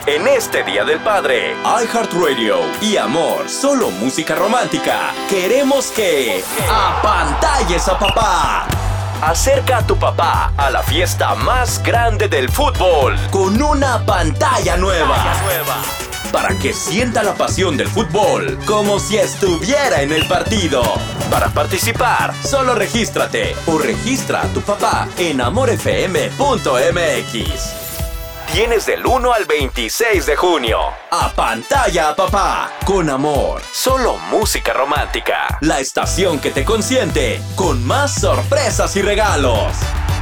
En este Día del Padre, iHeartRadio y Amor, solo música romántica, queremos que apantalles a papá. Acerca a tu papá a la fiesta más grande del fútbol con una pantalla nueva. Para que sienta la pasión del fútbol como si estuviera en el partido. Para participar, solo regístrate o registra a tu papá en amorfm.mx. Tienes del 1 al 26 de junio. Apantalla a papá con Amor. Solo música romántica. La estación que te consiente con más sorpresas y regalos.